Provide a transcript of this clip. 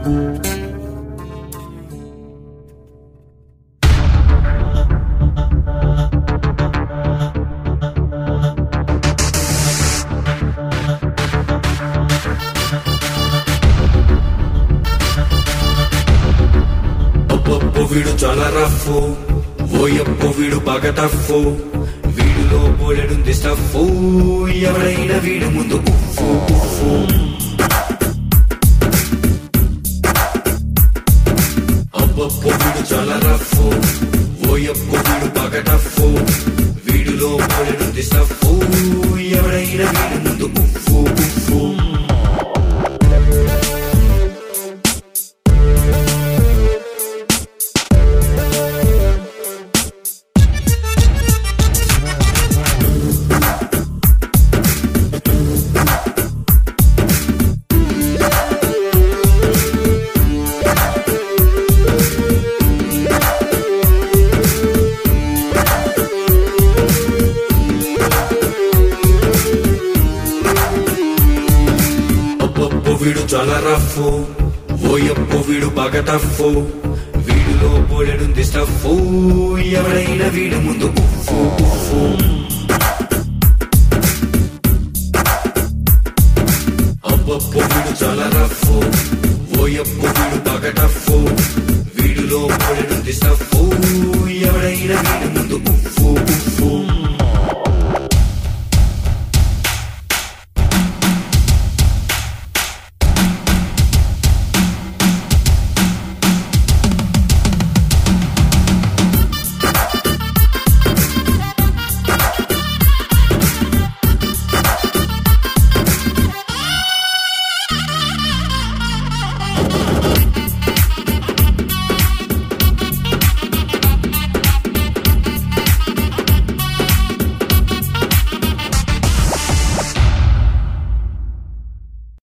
వీడు చాలా రఫ్, ఓయప్పో వీడు బాగా టఫ్, వీడిలో బోలెడుంది స్టఫ్, ఎవడైనా వీడి ముందు ఉఫ్ఫు ఉఫ్ఫు. అబ్బబ్బో వీడు చాలా రఫ్, ఓయప్పో వీడు బాగా టఫ్, వీడిలో బోలెడుంది స్టఫ్, ఎవడైనా వీడి ముందు ఉఫ్ఫు ఉఫ్ఫు. వీడు చాలా రఫ్, ఓయప్పో వీడు బాగా టఫ్, వీడిలో బోలెడుంది స్టఫ్, ఎవడైనా వీడి ముందు ఉఫ్ఫు ఉఫ్ఫు. అబ్బబ్బో వీడు చాలా రఫ్, ఓయప్పో వీడు బాగా టఫ్, వీడిలో బోలెడుంది స్టఫ్, ఎవడైనా వీడి ముందు ఉఫ్ఫు ఉఫ్ఫు.